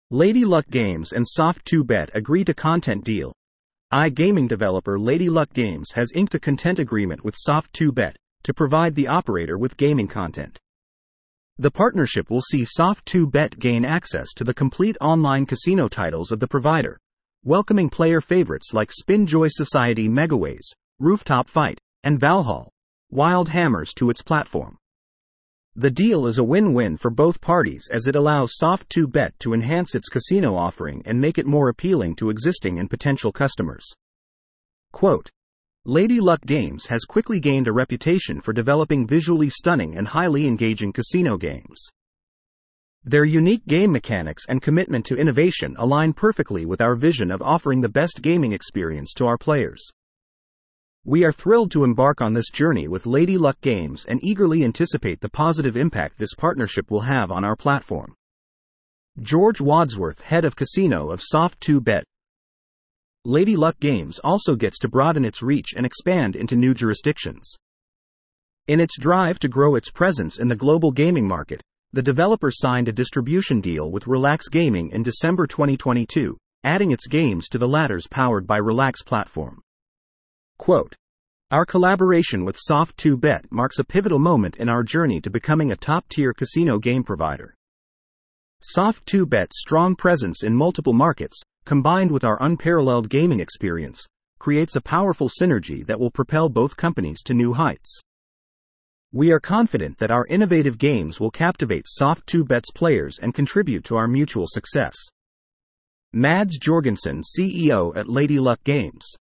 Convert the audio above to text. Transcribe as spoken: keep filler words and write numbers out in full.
Lady Luck Games and Soft two Bet agree to content deal. iGaming developer Lady Luck Games has inked a content agreement with Soft two Bet to provide the operator with gaming content. The partnership will see Soft two Bet gain access to the complete online casino titles of the provider, welcoming player favorites like Spinjoy Society Megaways, Rooftop Fight, and Valhalla Wild Hammers to its platform. The deal is a win-win for both parties as it allows Soft two Bet to enhance its casino offering and make it more appealing to existing and potential customers. Quote, Lady Luck Games has quickly gained a reputation for developing visually stunning and highly engaging casino games. Their unique game mechanics and commitment to innovation align perfectly with our vision of offering the best gaming experience to our players. We are thrilled to embark on this journey with Lady Luck Games and eagerly anticipate the positive impact this partnership will have on our platform. George Wadsworth, head of casino of Soft two Bet. Lady Luck Games also gets to broaden its reach and expand into new jurisdictions. In its drive to grow its presence in the global gaming market, the developer signed a distribution deal with Relax Gaming in December twenty twenty-two, adding its games to the latter's powered by Relax platform. Quote, Our collaboration with Soft two Bet marks a pivotal moment in our journey to becoming a top-tier casino game provider. Soft two Bet's strong presence in multiple markets, combined with our unparalleled gaming experience, creates a powerful synergy that will propel both companies to new heights. We are confident that our innovative games will captivate Soft two Bet's players and contribute to our mutual success. Mads Jorgensen, C E O at Lady Luck Games.